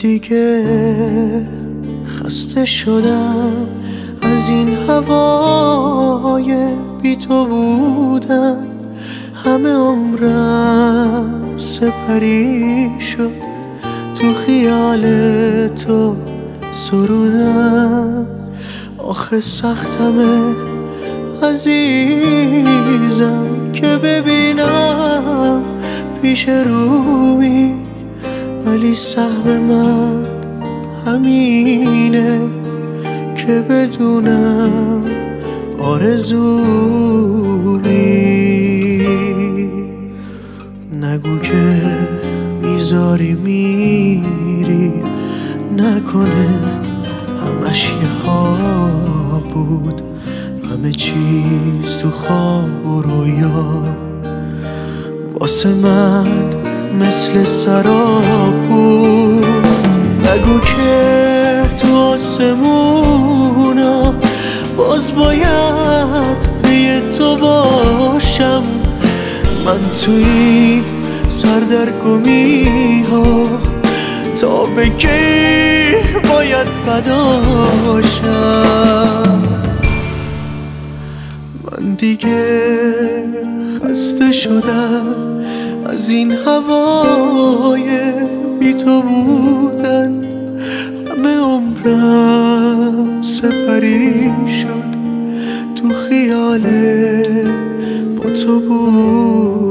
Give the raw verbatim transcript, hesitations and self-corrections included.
دیگه خسته شدم از این هوای بی تو بودن. همه عمرم سپری شد تو خیال تو سرودن. آخه سختمه عزیزم که ببینم پیش رومی، ولی سهم من همینه که بدونم آرزویی. نگو که میذاری میری، نکنه همش یه خواب بود، همه چیز تو خواب و رویا واسه من مثل سراب بود. نگو که تو آسمونا باز باید پی تو باشم. من تو این سردرگمی ها تا به کی باید فداشم. من دیگه خسته شدم از این هوای بی تو بودن. همه عمرم سپری شد تو خیال با تو بود.